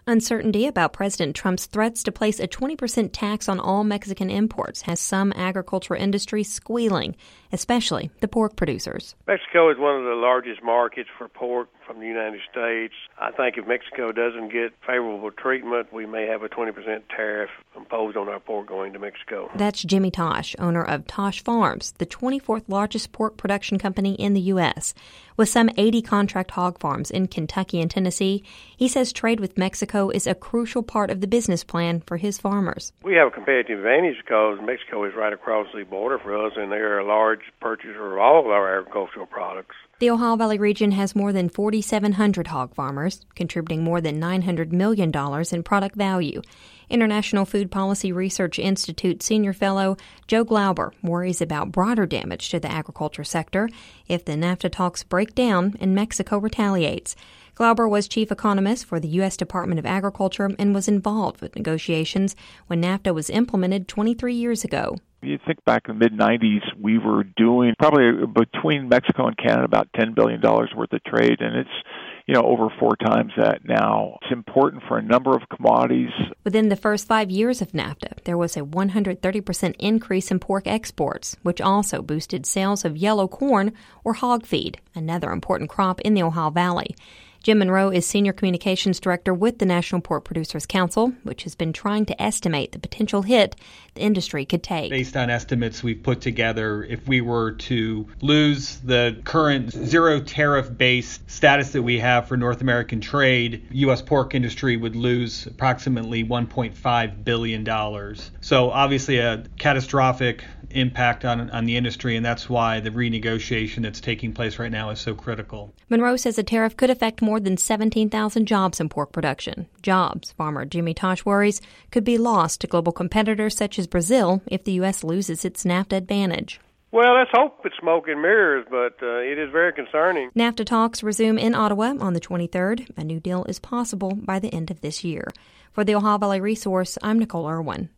Uncertainty about President Trump's threats to place a 20% tax on all Mexican imports has some agricultural industries squealing, especially the pork producers. Mexico is one of the largest markets for pork from the United States. I think if Mexico doesn't get favorable treatment, we may have a 20% tariff imposed on our pork going to Mexico. That's Jimmy Tosh, owner of Tosh Farms, the 24th largest pork production company in the U.S. With some 80 contract hog farms in Kentucky and Tennessee, he says trade with Mexico is a crucial part of the business plan for his farmers. We have a competitive advantage because Mexico is right across the border for us, and they're a large purchaser of all of our agricultural products. The Ohio Valley region has more than 4,700 hog farmers, contributing more than $900 million in product value. International Food Policy Research Institute senior fellow Joe Glauber worries about broader damage to the agriculture sector if the NAFTA talks break down and Mexico retaliates. Glauber was chief economist for the U.S. Department of Agriculture and was involved with negotiations when NAFTA was implemented 23 years ago. You think back in the mid-'90s, we were doing probably between Mexico and Canada about $10 billion worth of trade, and it's over 4 times that now. It's important for a number of commodities. Within the first 5 years of NAFTA, there was a 130% increase in pork exports, which also boosted sales of yellow corn or hog feed, another important crop in the Ohio Valley. Jim Monroe is Senior Communications Director with the National Pork Producers Council, which has been trying to estimate the potential hit the industry could take. Based on estimates we've put together, if we were to lose the current zero tariff-based status that we have for North American trade, U.S. pork industry would lose approximately $1.5 billion. So obviously a catastrophic impact on the industry, and that's why the renegotiation that's taking place right now is so critical. Monroe says a tariff could affect more than 17,000 jobs in pork production. Jobs, farmer Jimmy Tosh worries, could be lost to global competitors such as Brazil if the U.S. loses its NAFTA advantage. Well, let's hope it's smoke and mirrors, but it is very concerning. NAFTA talks resume in Ottawa on the 23rd. A new deal is possible by the end of this year. For the Ohio Valley Resource, I'm Nicole Irwin.